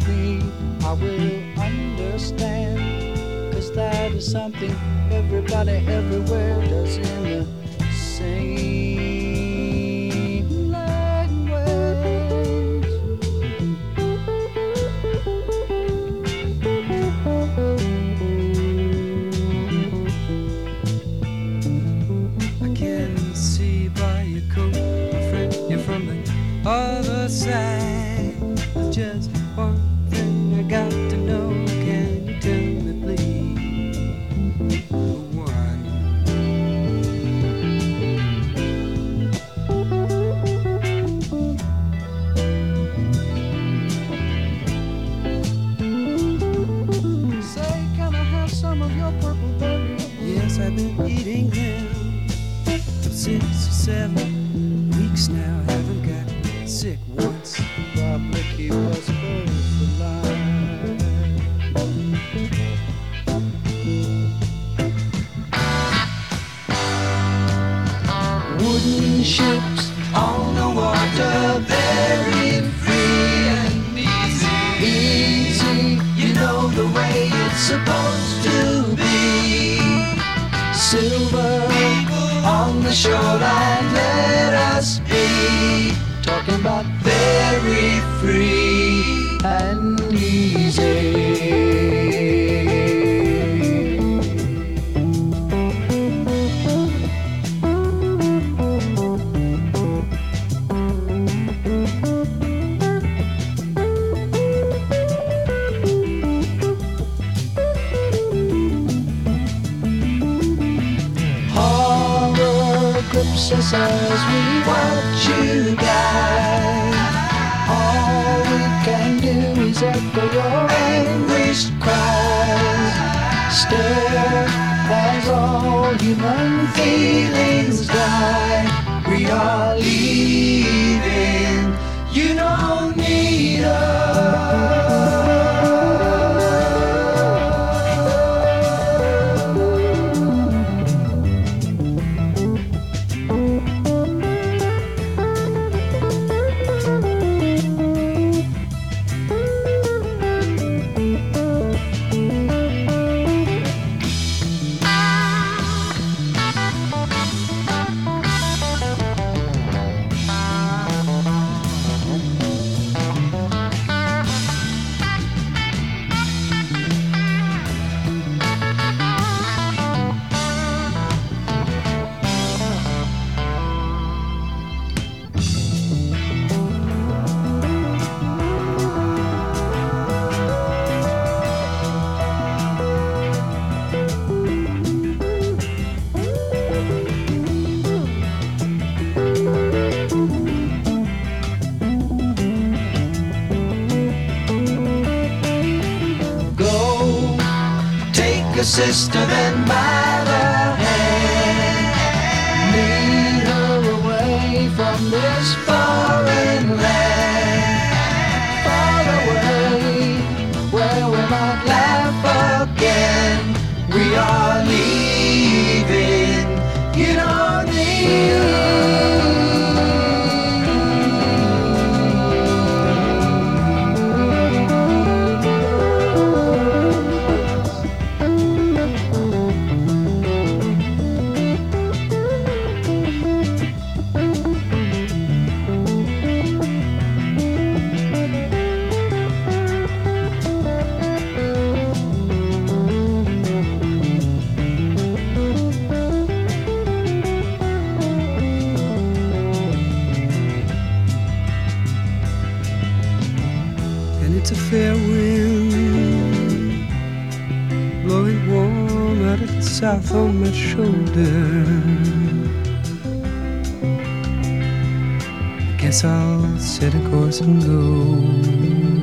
me, I will understand. 'Cause that is something everybody everywhere does in the same language. I can see by your coat, my friend, you're from the other side. Just one thing I got to know, can you tell me please? One. Say, can I have some of your purple berry? Yes, I've been eating them for 6 or 7 weeks now. Haven't got sick once. Probably keep us both alive. Wooden ships on the water, very free and easy. Easy, you know the way it's supposed to be. Silver on the shoreline, let us be. Talking about very free and easy. Horror grips us as we watch you die. All we can do is echo your anguished cries. Stare as all human feelings die. We are leaving, you don't need us. Take a sister and by the hand, lead her away from this foreign land, far away where we might laugh again. We are leaving, you don't need It's a fair wind blowing warm out of the south on my shoulder. I guess I'll set a course and go.